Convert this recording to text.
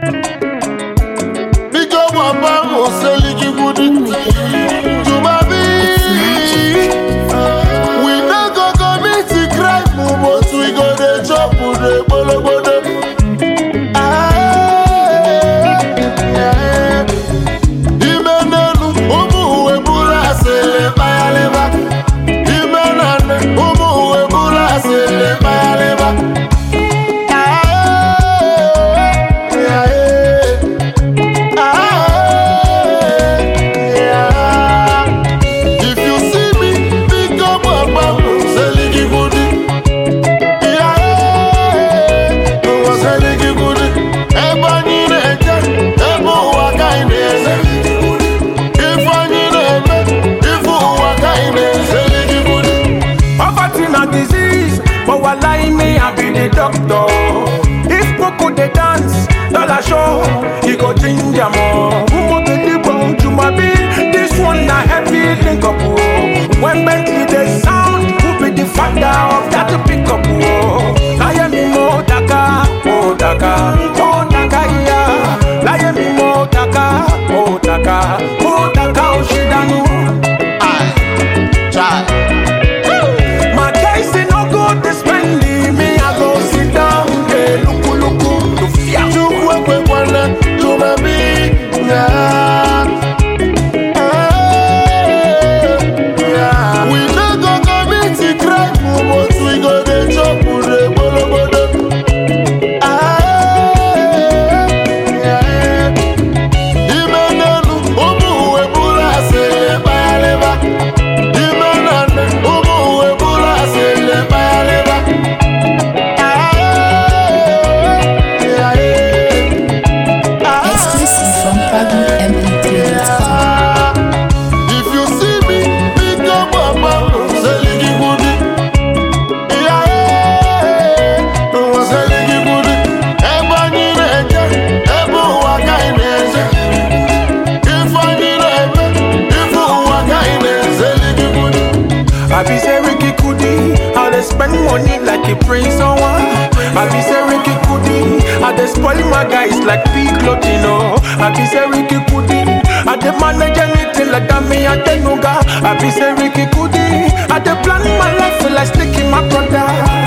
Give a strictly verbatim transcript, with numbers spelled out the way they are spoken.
Big up Papa, Moseliki Goody. To my beat. We not go commit the crime, but we go the chop with the bolo bolo. Doctor, if Coco they dance, dollar show, he go ginger more. Who want to live on to my beat? This one na heavy link up. When Bentley they sound, who be the father of that to pick up? I am more Daka, oh Daka, oh Daka, yeah. I am more Daka, oh Daka, oh Daka, oh Shidanu. Aye, try. My guys say no good to spend me. Sit down, hey, look, look, look, fia. To work with one, to my beat, yeah. We not go commit the crime, but we go the chop with the bolo bolo. Imenelu, umu ebula se bayaleba. Imenelu, umu ebula se bayaleba. I be say Ricky Kudi, how they spend money like a prince on one. I be say Ricky Kudi, how they spoil my guys like pig Lotino. I be say Ricky Kudi, how they manage anything like that me at the Nuga. I be say Ricky Kudi, how they plan my life like sticking my brother.